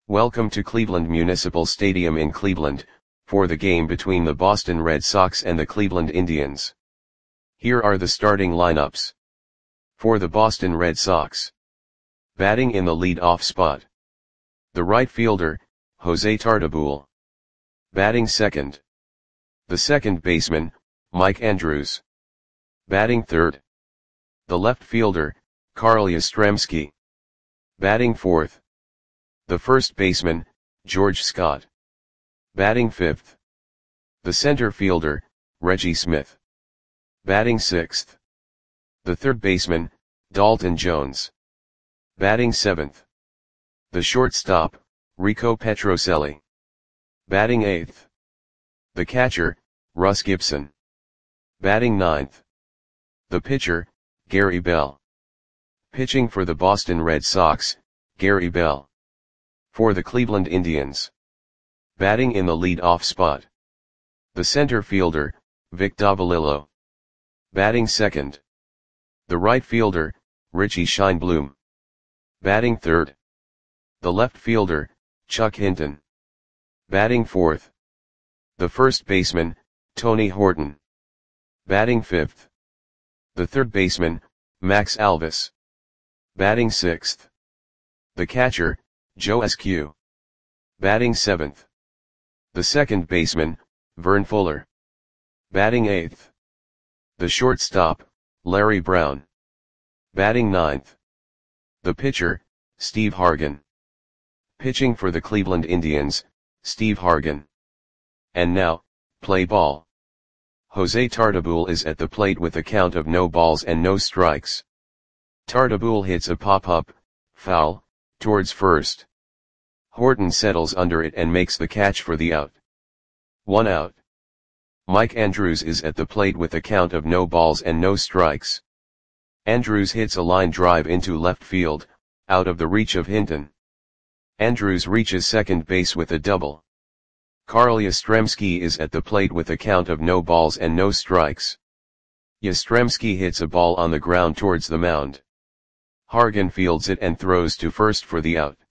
Welcome to Cleveland Municipal Stadium in Cleveland, for the game between the Boston Red Sox and the Cleveland Indians. Here are the starting lineups. For the Boston Red Sox. Batting in the lead-off spot. The right fielder, Jose Tartabull. Batting second. The second baseman, Mike Andrews. Batting third. The left fielder, Carl Yastrzemski. Batting fourth. The first baseman, George Scott. Batting fifth. The center fielder, Reggie Smith. Batting sixth. The third baseman, Dalton Jones. Batting seventh. The shortstop, Rico Petrocelli. Batting eighth. The catcher, Russ Gibson. Batting ninth. The pitcher, Gary Bell. Pitching for the Boston Red Sox, Gary Bell. For the Cleveland Indians. Batting in the lead-off spot. The center fielder, Vic Davalillo. Batting second. The right fielder, Richie Scheinblum. Batting third. The left fielder, Chuck Hinton. Batting fourth. The first baseman, Tony Horton. Batting fifth. The third baseman, Max Alvis. Batting sixth. The catcher, Joe Eskew. Batting seventh. The second baseman, Vern Fuller. Batting eighth. The shortstop, Larry Brown. Batting ninth. The pitcher, Steve Hargan. Pitching for the Cleveland Indians, Steve Hargan. And now, play ball. Jose Tartabull is at the plate with a count of no balls and no strikes. Tartabull hits a pop-up, foul, towards first. Horton settles under it and makes the catch for the out. 1 out. Mike Andrews is at the plate with a count of no balls and no strikes. Andrews hits a line drive into left field, out of the reach of Hinton. Andrews reaches second base with a double. Carl Yastrzemski is at the plate with a count of no balls and no strikes. Yastrzemski hits a ball on the ground towards the mound. Hargan fields it and throws to first for the out.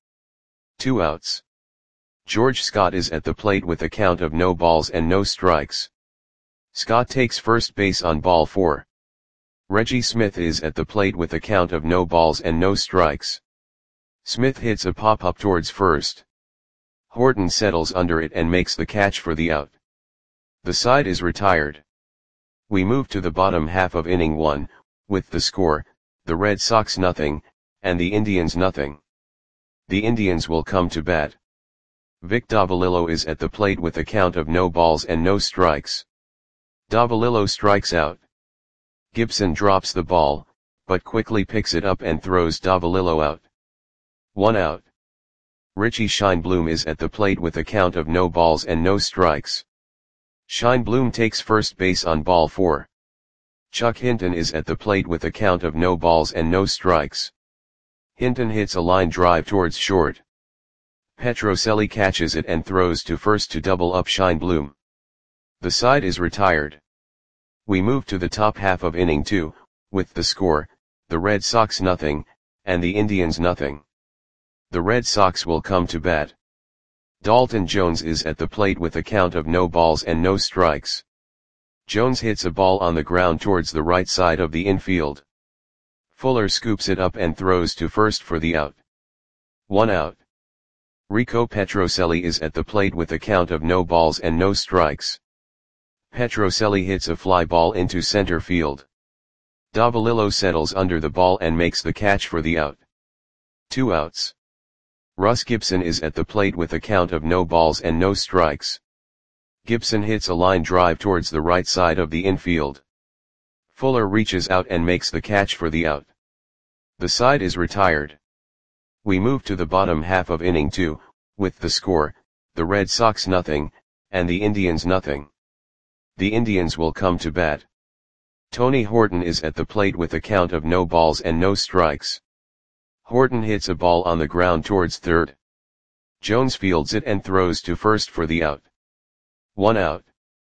2 outs. George Scott is at the plate with a count of no balls and no strikes. Scott takes first base on ball 4. Reggie Smith is at the plate with a count of no balls and no strikes. Smith hits a pop-up towards first. Horton settles under it and makes the catch for the out. The side is retired. We move to the bottom half of inning 1, with the score, the Red Sox nothing, and the Indians nothing. The Indians will come to bat. Vic Davalillo is at the plate with a count of no balls and no strikes. Davalillo strikes out. Gibson drops the ball, but quickly picks it up and throws Davalillo out. 1 out. Richie Scheinblum is at the plate with a count of no balls and no strikes. Scheinblum takes first base on ball 4. Chuck Hinton is at the plate with a count of no balls and no strikes. Hinton hits a line drive towards short. Petrocelli catches it and throws to first to double up Scheinblum. The side is retired. We move to the top half of inning 2, with the score, the Red Sox nothing, and the Indians nothing. The Red Sox will come to bat. Dalton Jones is at the plate with a count of no balls and no strikes. Jones hits a ball on the ground towards the right side of the infield. Fuller scoops it up and throws to first for the out. 1 out. Rico Petrocelli is at the plate with a count of no balls and no strikes. Petrocelli hits a fly ball into center field. Davalillo settles under the ball and makes the catch for the out. 2 outs. Russ Gibson is at the plate with a count of no balls and no strikes. Gibson hits a line drive towards the right side of the infield. Fuller reaches out and makes the catch for the out. The side is retired. We move to the bottom half of inning 2, with the score, the Red Sox nothing, and the Indians nothing. The Indians will come to bat. Tony Horton is at the plate with a count of no balls and no strikes. Horton hits a ball on the ground towards third. Jones fields it and throws to first for the out. 1 out.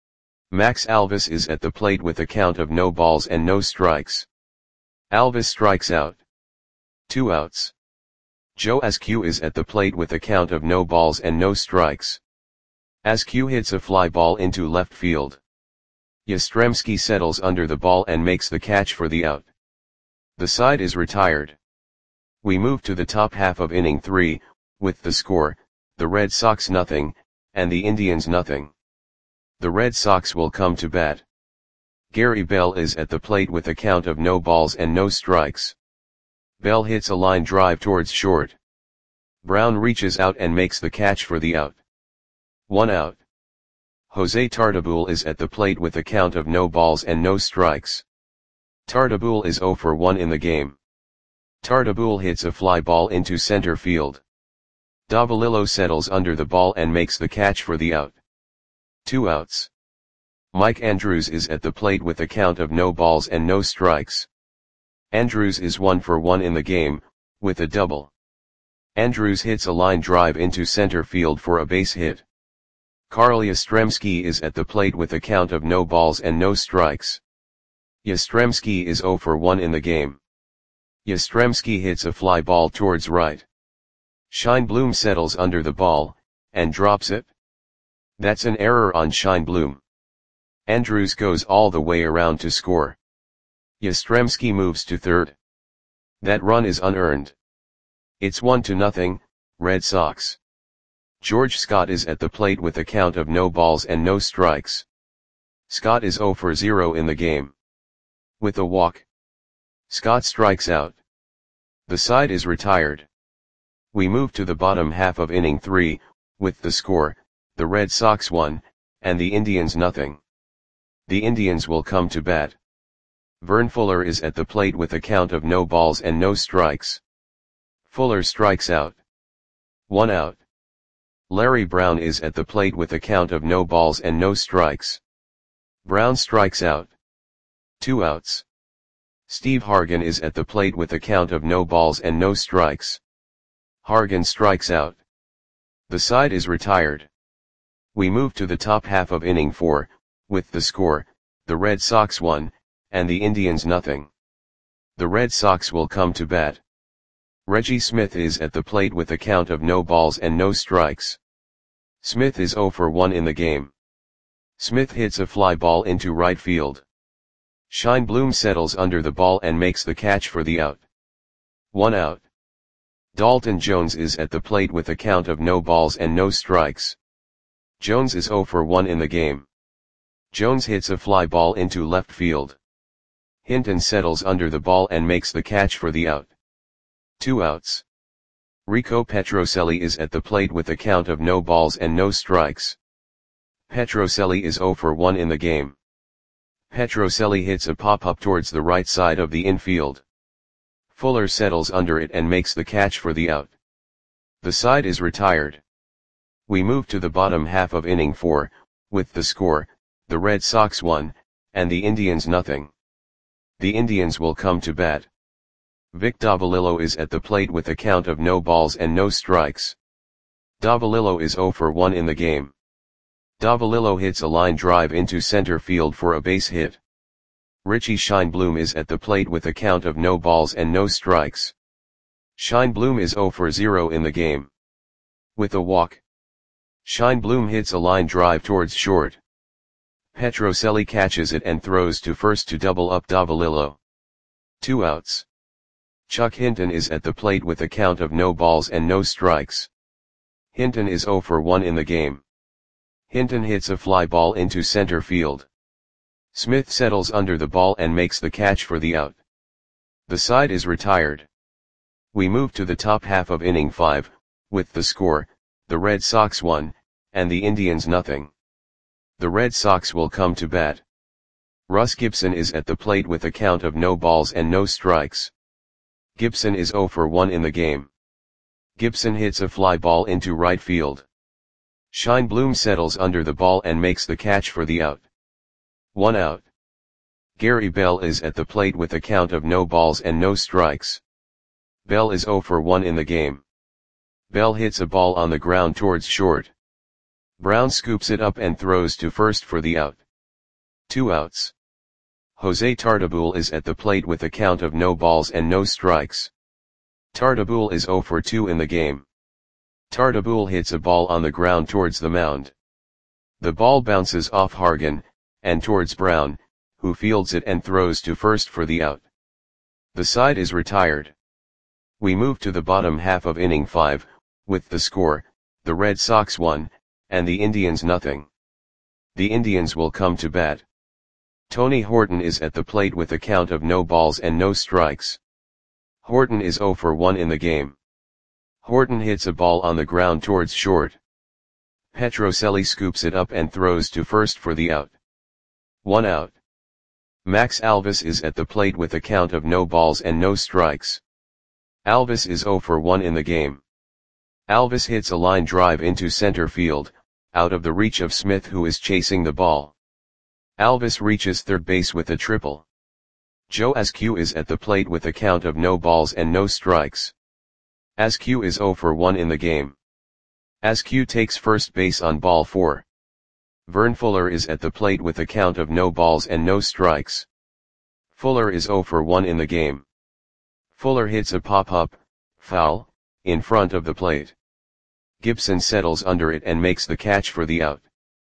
Max Alvis is at the plate with a count of no balls and no strikes. Alvis strikes out. 2 outs. Joe Askew is at the plate with a count of no balls and no strikes. Askew hits a fly ball into left field. Yastrzemski settles under the ball and makes the catch for the out. The side is retired. We move to the top half of inning 3, with the score, the Red Sox nothing, and the Indians nothing. The Red Sox will come to bat. Gary Bell is at the plate with a count of no balls and no strikes. Bell hits a line drive towards short. Brown reaches out and makes the catch for the out. 1 out. Jose Tartabull is at the plate with a count of no balls and no strikes. Tartabull is 0 for 1 in the game. Tartabull hits a fly ball into center field. Davalillo settles under the ball and makes the catch for the out. 2 outs. Mike Andrews is at the plate with a count of no balls and no strikes. Andrews is 1 for 1 in the game, with a double. Andrews hits a line drive into center field for a base hit. Carl Yastrzemski is at the plate with a count of no balls and no strikes. Yastrzemski is 0 for 1 in the game. Yastrzemski hits a fly ball towards right. Scheinblum settles under the ball, and drops it. That's an error on Scheinblum. Andrews goes all the way around to score. Yastrzemski moves to third. That run is unearned. It's 1-0, Red Sox. George Scott is at the plate with a count of no balls and no strikes. Scott is 0 for 0 in the game. With a walk, Scott strikes out. The side is retired. We move to the bottom half of inning 3, with the score, the Red Sox 1, and the Indians nothing. The Indians will come to bat. Vern Fuller is at the plate with a count of no balls and no strikes. Fuller strikes out. 1 out. Larry Brown is at the plate with a count of no balls and no strikes. Brown strikes out. 2 outs. Steve Hargan is at the plate with a count of no balls and no strikes. Hargan strikes out. The side is retired. We move to the top half of inning 4, with the score, the Red Sox 1, and the Indians nothing. The Red Sox will come to bat. Reggie Smith is at the plate with a count of no balls and no strikes. Smith is 0 for 1 in the game. Smith hits a fly ball into right field. Scheinblum settles under the ball and makes the catch for the out. 1 out. Dalton Jones is at the plate with a count of no balls and no strikes. Jones is 0 for 1 in the game. Jones hits a fly ball into left field. Hinton settles under the ball and makes the catch for the out. 2 outs. Rico Petrocelli is at the plate with a count of no balls and no strikes. Petrocelli is 0 for 1 in the game. Petrocelli hits a pop-up towards the right side of the infield. Fuller settles under it and makes the catch for the out. The side is retired. We move to the bottom half of inning 4, with the score, the Red Sox 1, and the Indians nothing. The Indians will come to bat. Vic Davalillo is at the plate with a count of no balls and no strikes. Davalillo is 0 for 1 in the game. Davalillo hits a line drive into center field for a base hit. Richie Scheinblum is at the plate with a count of no balls and no strikes. Scheinblum is 0 for 0 in the game. With a walk, Scheinblum hits a line drive towards short. Petrocelli catches it and throws to first to double up Davalillo. 2 outs. Chuck Hinton is at the plate with a count of no balls and no strikes. Hinton is 0 for 1 in the game. Hinton hits a fly ball into center field. Smith settles under the ball and makes the catch for the out. The side is retired. We move to the top half of inning 5, with the score, the Red Sox 1, and the Indians nothing. The Red Sox will come to bat. Russ Gibson is at the plate with a count of no balls and no strikes. Gibson is 0 for 1 in the game. Gibson hits a fly ball into right field. Scheinblum settles under the ball and makes the catch for the out. 1 out. Gary Bell is at the plate with a count of no balls and no strikes. Bell is 0 for 1 in the game. Bell hits a ball on the ground towards short. Brown scoops it up and throws to first for the out. 2 outs. Jose Tartabull is at the plate with a count of no balls and no strikes. Tartabull is 0 for 2 in the game. Tartabull hits a ball on the ground towards the mound. The ball bounces off Hargan, and towards Brown, who fields it and throws to first for the out. The side is retired. We move to the bottom half of inning 5, with the score, the Red Sox 1, and the Indians nothing. The Indians will come to bat. Tony Horton is at the plate with a count of no balls and no strikes. Horton is 0 for 1 in the game. Horton hits a ball on the ground towards short. Petrocelli scoops it up and throws to first for the out. 1 out. Max Alvis is at the plate with a count of no balls and no strikes. Alvis is 0 for 1 in the game. Alvis hits a line drive into center field, out of the reach of Smith, who is chasing the ball. Alvis reaches third base with a triple. Joe Askew is at the plate with a count of no balls and no strikes. Askew is 0 for 1 in the game. Askew takes first base on ball 4. Vern Fuller is at the plate with a count of no balls and no strikes. Fuller is 0 for 1 in the game. Fuller hits a pop-up, foul, in front of the plate. Gibson settles under it and makes the catch for the out.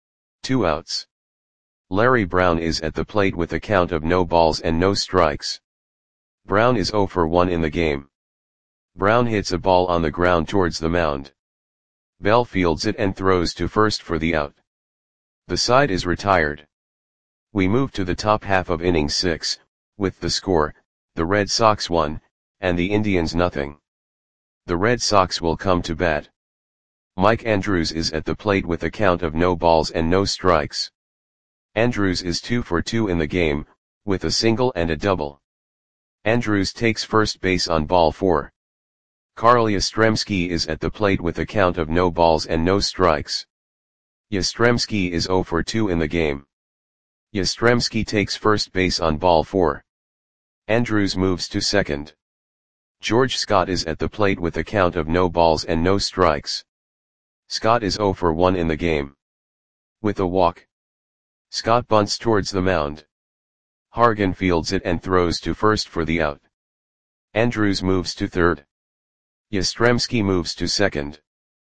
2 outs. Larry Brown is at the plate with a count of no balls and no strikes. Brown is 0 for 1 in the game. Brown hits a ball on the ground towards the mound. Bell fields it and throws to first for the out. The side is retired. We move to the top half of inning 6, with the score, the Red Sox 1, and the Indians nothing. The Red Sox will come to bat. Mike Andrews is at the plate with a count of no balls and no strikes. Andrews is 2 for 2 in the game, with a single and a double. Andrews takes first base on ball 4. Carl Yastrzemski is at the plate with a count of no balls and no strikes. Yastrzemski is 0 for 2 in the game. Yastrzemski takes first base on ball 4. Andrews moves to second. George Scott is at the plate with a count of no balls and no strikes. Scott is 0 for 1 in the game. With a walk, Scott bunts towards the mound. Hargan fields it and throws to first for the out. Andrews moves to third. Yastrzemski moves to second.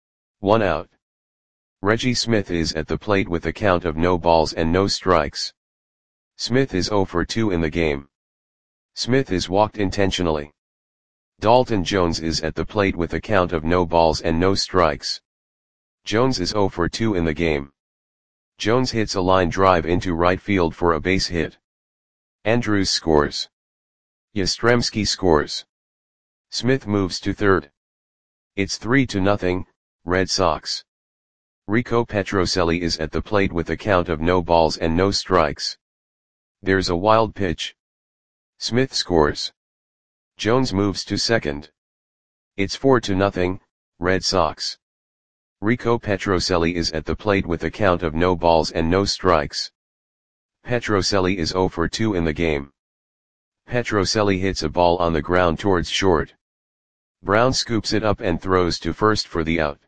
1 out. Reggie Smith is at the plate with a count of no balls and no strikes. Smith is 0 for 2 in the game. Smith is walked intentionally. Dalton Jones is at the plate with a count of no balls and no strikes. Jones is 0 for 2 in the game. Jones hits a line drive into right field for a base hit. Andrews scores. Yastrzemski scores. Smith moves to third. It's 3-0, Red Sox. Rico Petrocelli is at the plate with a count of no balls and no strikes. There's a wild pitch. Smith scores. Jones moves to second. It's 4-0, Red Sox. Rico Petrocelli is at the plate with a count of no balls and no strikes. Petrocelli is 0 for 2 in the game. Petrocelli hits a ball on the ground towards short. Brown scoops it up and throws to first for the out.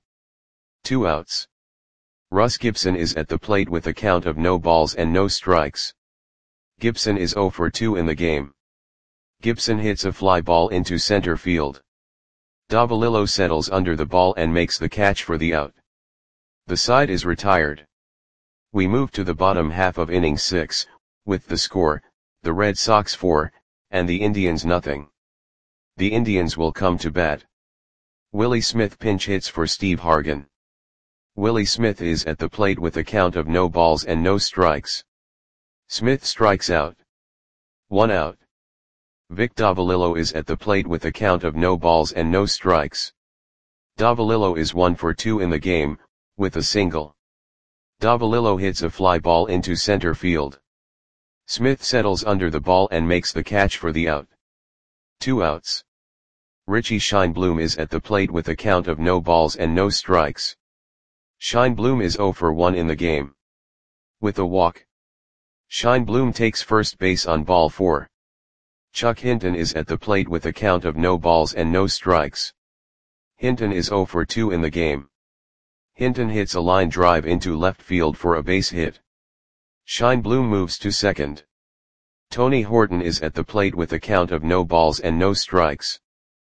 2 outs. Russ Gibson is at the plate with a count of no balls and no strikes. Gibson is 0 for 2 in the game. Gibson hits a fly ball into center field. Davalillo settles under the ball and makes the catch for the out. The side is retired. We move to the bottom half of inning 6, with the score, the Red Sox 4, and the Indians nothing. The Indians will come to bat. Willie Smith pinch hits for Steve Hargan. Willie Smith is at the plate with a count of no balls and no strikes. Smith strikes out. 1 out. Vic Davalillo is at the plate with a count of no balls and no strikes. Davalillo is 1 for 2 in the game, with a single. Davalillo hits a fly ball into center field. Smith settles under the ball and makes the catch for the out. 2 outs. Richie Scheinblum is at the plate with a count of no balls and no strikes. Scheinblum is 0 for 1 in the game. With a walk, Scheinblum takes first base on ball 4. Chuck Hinton is at the plate with a count of no balls and no strikes. Hinton is 0 for 2 in the game. Hinton hits a line drive into left field for a base hit. Scheinblum moves to second. Tony Horton is at the plate with a count of no balls and no strikes.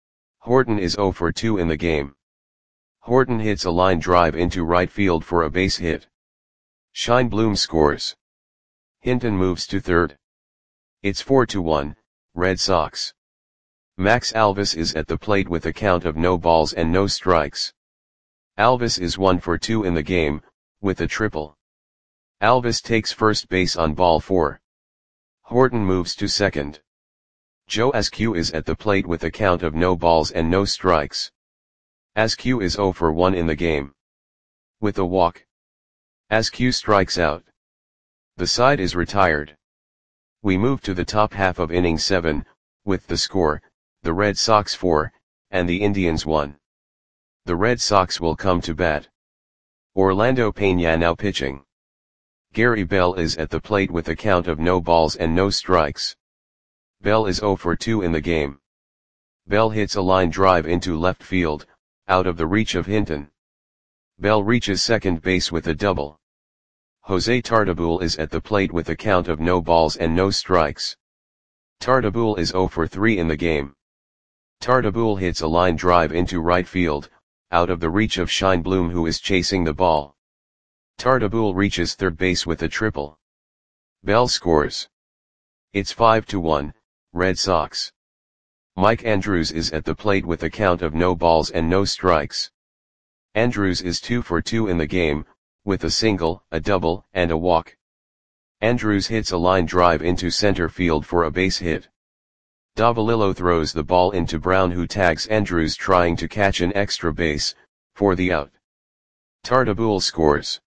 Horton is 0 for 2 in the game. Horton hits a line drive into right field for a base hit. Scheinblum scores. Hinton moves to third. It's 4-1, Red Sox. Max Alvis is at the plate with a count of no balls and no strikes. Alvis is 1 for 2 in the game, with a triple. Alvis takes first base on ball 4. Horton moves to second. Joe Askew is at the plate with a count of no balls and no strikes. Askew is 0 for 1 in the game. With a walk. Askew strikes out. The side is retired. We move to the top half of inning 7, with the score, the Red Sox 4, and the Indians 1. The Red Sox will come to bat. Orlando Peña now pitching. Gary Bell is at the plate with a count of no balls and no strikes. Bell is 0 for 2 in the game. Bell hits a line drive into left field, out of the reach of Hinton. Bell reaches second base with a double. Jose Tartabull is at the plate with a count of no balls and no strikes. Tartabull is 0 for 3 in the game. Tartabull hits a line drive into right field, out of the reach of Scheinblum, who is chasing the ball. Tartabull reaches third base with a triple. Bell scores. It's 5-1, Red Sox. Mike Andrews is at the plate with a count of no balls and no strikes. Andrews is 2 for 2 in the game, with a single, a double, and a walk. Andrews hits a line drive into center field for a base hit. Davalillo throws the ball into Brown, who tags Andrews trying to catch an extra base, for the out. Tartabull scores.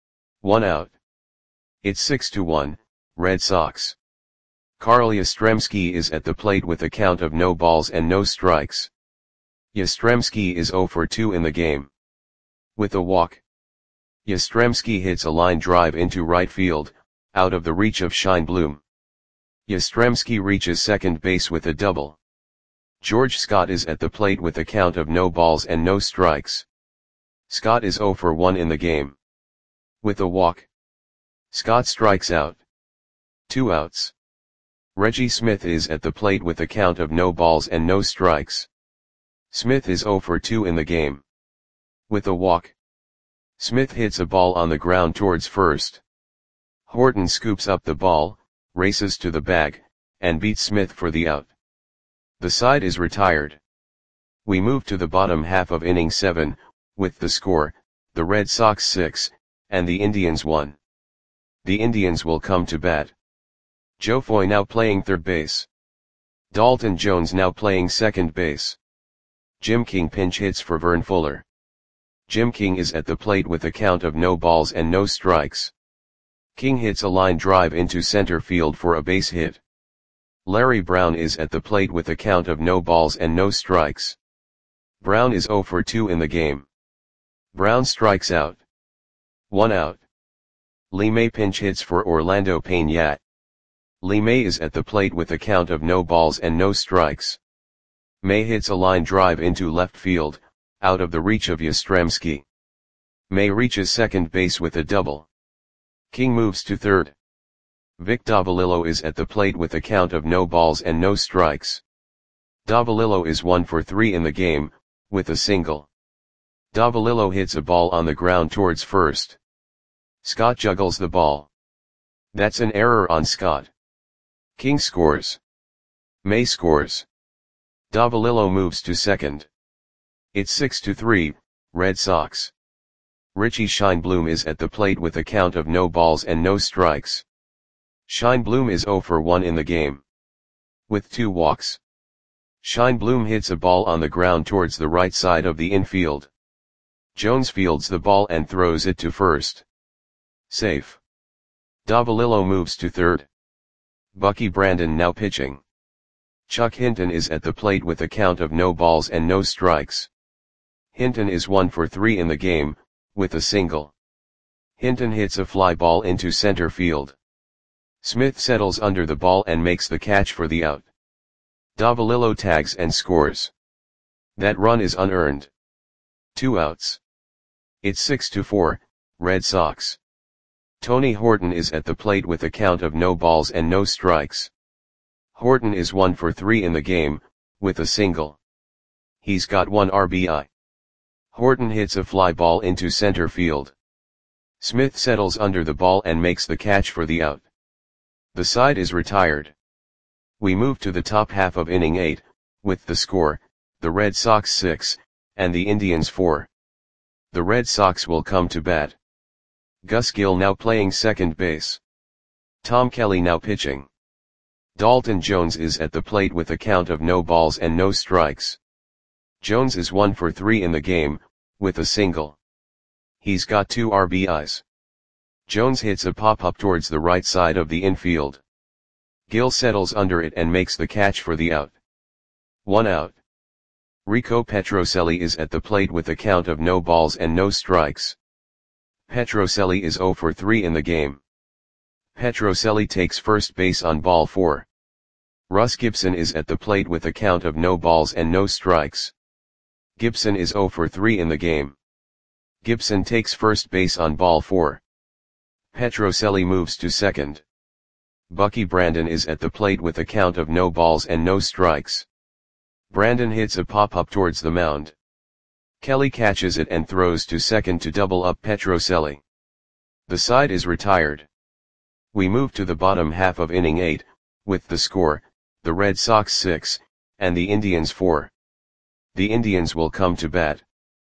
1 out. It's 6-1, Red Sox. Carl Yastrzemski is at the plate with a count of no balls and no strikes. Yastrzemski is 0 for 2 in the game. With a walk. Yastrzemski hits a line drive into right field, out of the reach of Scheinblum. Yastrzemski reaches second base with a double. George Scott is at the plate with a count of no balls and no strikes. Scott is 0 for 1 in the game. With a walk. Scott strikes out. 2 outs. Reggie Smith is at the plate with a count of no balls and no strikes. Smith is 0 for 2 in the game. With a walk. Smith hits a ball on the ground towards first. Horton scoops up the ball, races to the bag, and beats Smith for the out. The side is retired. We move to the bottom half of inning 7, with the score, the Red Sox 6, and the Indians 1. The Indians will come to bat. Joe Foy now playing third base. Dalton Jones now playing second base. Jim King pinch hits for Vern Fuller. Jim King is at the plate with a count of no balls and no strikes. King hits a line drive into center field for a base hit. Larry Brown is at the plate with a count of no balls and no strikes. Brown is 0 for 2 in the game. Brown strikes out. 1 out. Lee May pinch hits for Orlando Peña. Lee May is at the plate with a count of no balls and no strikes. May hits a line drive into left field, out of the reach of Yastrzemski. May reaches second base with a double. King moves to third. Vic Davalillo is at the plate with a count of no balls and no strikes. Davalillo is 1 for 3 in the game, with a single. Davalillo hits a ball on the ground towards first. Scott juggles the ball. That's an error on Scott. King scores. May scores. Davalillo moves to second. It's 6-3, Red Sox. Richie Scheinblum is at the plate with a count of no balls and no strikes. Scheinblum is 0 for 1 in the game. With 2 walks. Scheinblum hits a ball on the ground towards the right side of the infield. Jones fields the ball and throws it to first. Safe. Davalillo moves to third. Bucky Brandon now pitching. Chuck Hinton is at the plate with a count of no balls and no strikes. Hinton is 1 for 3 in the game, with a single. Hinton hits a fly ball into center field. Smith settles under the ball and makes the catch for the out. Davalillo tags and scores. That run is unearned. 2 outs. It's 6-4, Red Sox. Tony Horton is at the plate with a count of no balls and no strikes. Horton is 1 for 3 in the game, with a single. He's got 1 RBI. Horton hits a fly ball into center field. Smith settles under the ball and makes the catch for the out. The side is retired. We move to the top half of inning 8, with the score, the Red Sox 6, and the Indians 4. The Red Sox will come to bat. Gus Gill now playing second base. Tom Kelly now pitching. Dalton Jones is at the plate with a count of no balls and no strikes. Jones is 1 for 3 in the game, with a single. He's got 2 RBIs. Jones hits a pop-up towards the right side of the infield. Gill settles under it and makes the catch for the out. 1 out. Rico Petrocelli is at the plate with a count of no balls and no strikes. Petrocelli is 0 for 3 in the game. Petrocelli takes first base on ball 4. Russ Gibson is at the plate with a count of no balls and no strikes. Gibson is 0 for 3 in the game. Gibson takes first base on ball 4. Petrocelli moves to second. Bucky Brandon is at the plate with a count of no balls and no strikes. Brandon hits a pop-up towards the mound. Kelly catches it and throws to second to double up Petrocelli. The side is retired. We move to the bottom half of inning 8, with the score, the Red Sox 6, and the Indians 4. The Indians will come to bat.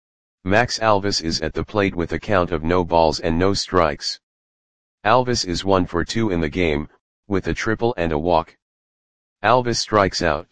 Max Alvis is at the plate with a count of no balls and no strikes. Alvis is 1 for 2 in the game, with a triple and a walk. Alvis strikes out.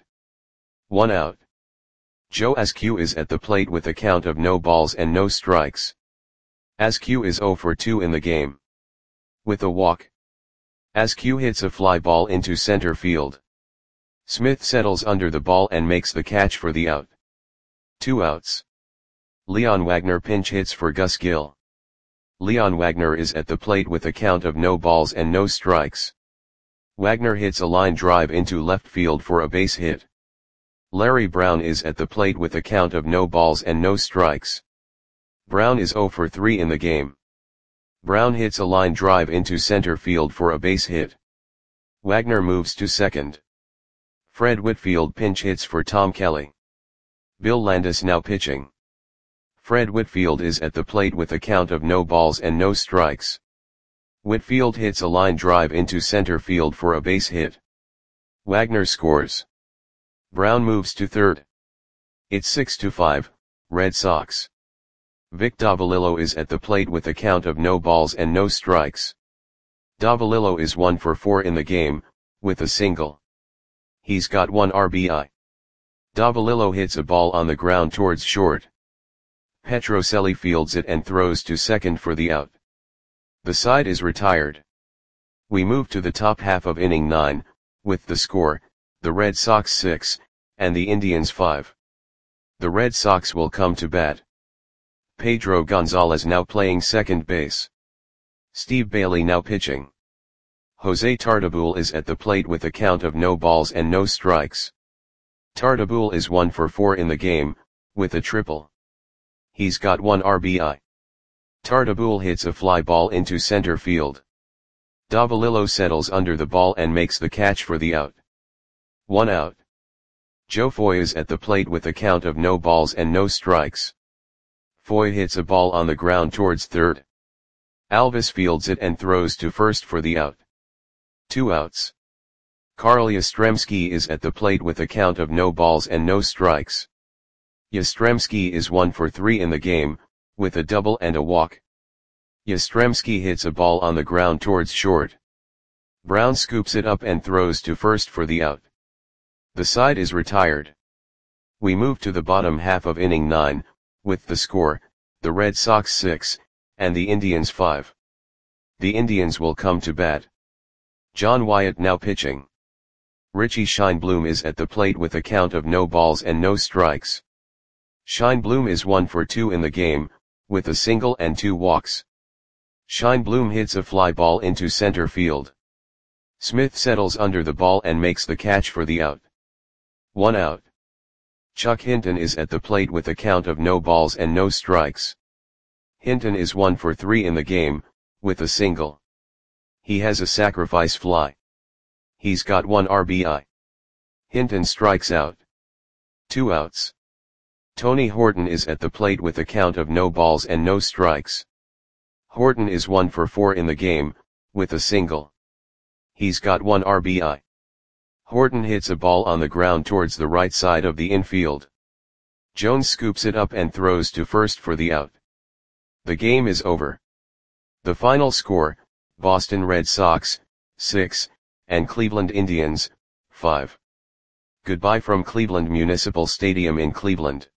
1 out. Joe Askew is at the plate with a count of no balls and no strikes. Askew is 0 for 2 in the game. With a walk. Askew hits a fly ball into center field. Smith settles under the ball and makes the catch for the out. 2 outs. Leon Wagner pinch hits for Gus Gill. Leon Wagner is at the plate with a count of no balls and no strikes. Wagner hits a line drive into left field for a base hit. Larry Brown is at the plate with a count of no balls and no strikes. Brown is 0 for 3 in the game. Brown hits a line drive into center field for a base hit. Wagner moves to second. Fred Whitfield pinch hits for Tom Kelly. Bill Landis now pitching. Fred Whitfield is at the plate with a count of no balls and no strikes. Whitfield hits a line drive into center field for a base hit. Wagner scores. Brown moves to third. It's 6-5, Red Sox. Vic Davalillo is at the plate with a count of no balls and no strikes. Davalillo is 1 for 4 in the game, with a single. He's got 1 RBI. Davalillo hits a ball on the ground towards short. Petrocelli fields it and throws to second for the out. The side is retired. We move to the top half of inning 9, with the score, the Red Sox 6, and the Indians 5. The Red Sox will come to bat. Pedro Gonzalez now playing second base. Steve Bailey now pitching. Jose Tartabull is at the plate with a count of no balls and no strikes. Tartabull is 1 for 4 in the game, with a triple. He's got 1 RBI. Tartabull hits a fly ball into center field. Davalillo settles under the ball and makes the catch for the out. 1 out. Joe Foy is at the plate with a count of no balls and no strikes. Foy hits a ball on the ground towards third. Alvis fields it and throws to first for the out. 2 outs. Carl Yastrzemski is at the plate with a count of no balls and no strikes. Yastrzemski is 1 for 3 in the game, with a double and a walk. Yastrzemski hits a ball on the ground towards short. Brown scoops it up and throws to first for the out. The side is retired. We move to the bottom half of inning 9, with the score, the Red Sox 6, and the Indians 5. The Indians will come to bat. John Wyatt now pitching. Richie Scheinblum is at the plate with a count of no balls and no strikes. Scheinblum is 1 for 2 in the game, with a single and 2 walks. Scheinblum hits a fly ball into center field. Smith settles under the ball and makes the catch for the out. 1 out. Chuck Hinton is at the plate with a count of no balls and no strikes. Hinton is 1 for 3 in the game, with a single. He has a sacrifice fly. He's got 1 RBI. Hinton strikes out. 2 outs. Tony Horton is at the plate with a count of no balls and no strikes. Horton is 1 for 4 in the game, with a single. He's got 1 RBI. Horton hits a ball on the ground towards the right side of the infield. Jones scoops it up and throws to first for the out. The game is over. The final score, Boston Red Sox, 6, and Cleveland Indians, 5. Goodbye from Cleveland Municipal Stadium in Cleveland.